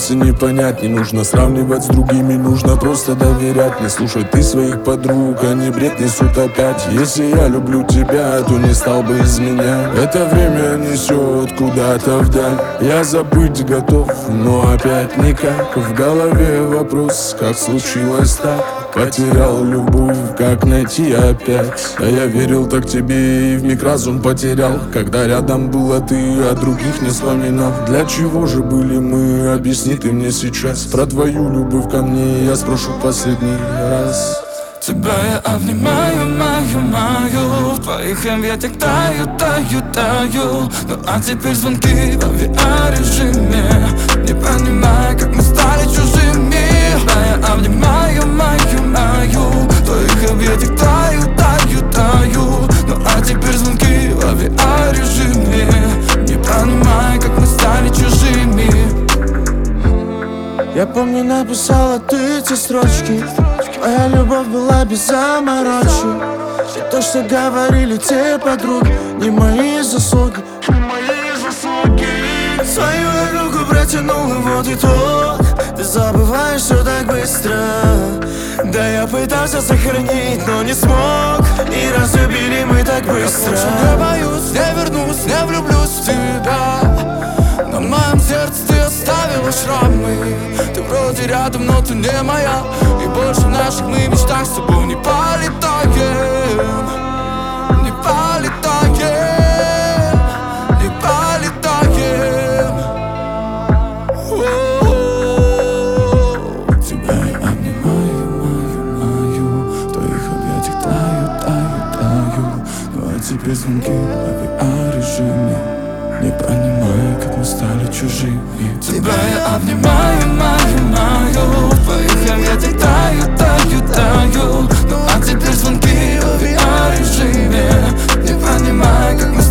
пытался не понять. Не нужно сравнивать с другими, нужно просто доверять. Не слушай ты своих подруг, они бред несут опять. Если я люблю тебя, то не стал бы изменять. Это время несет куда-то вдаль. Я забыть готов, но опять никак. В голове вопрос, как случилось так. Потерял любовь, как найти опять? А я верил так тебе и вмиг разум потерял. Когда рядом была ты, а других не вспоминал. Для чего же были мы, объясни ты мне сейчас. Про твою любовь ко мне я спрошу последний раз. Тебя я обнимаю, в твоих объятиях таю. Ну а теперь звонки в авиарежиме. Не понимаю, как мы стали чужими. Тебя я обнимаю, в твоих объятиях таю. Ну а теперь звонки в авиарежиме. Не понимаю, как мы стали чужими. Я помню, написала ты эти строчки. Моя любовь была без заморочек. И то, что говорили те подруги, не мои заслуги. Свою руку протянула, вот итог. Ты забываешь все так быстро. Да я пытался сохранить, но не смог. И разлюбили мы так быстро. Я боюсь, не вернусь, не влюблюсь в тебя. На моем сердце ты оставила шрамы. Ты вроде рядом, но ты не моя. И больше в наших мы мечтах с тобой не полетаем. Не полетаем. Не полетаем. Тебя я обнимаю, в твоих объятиях таю. Ну а теперь звонки в авиарежиме. Не понимаю, как мы стали чужими. Тебя я обнимаю, в твоих объятиях таю. Ну а теперь звонки в авиарежиме. Не понимаю, как мы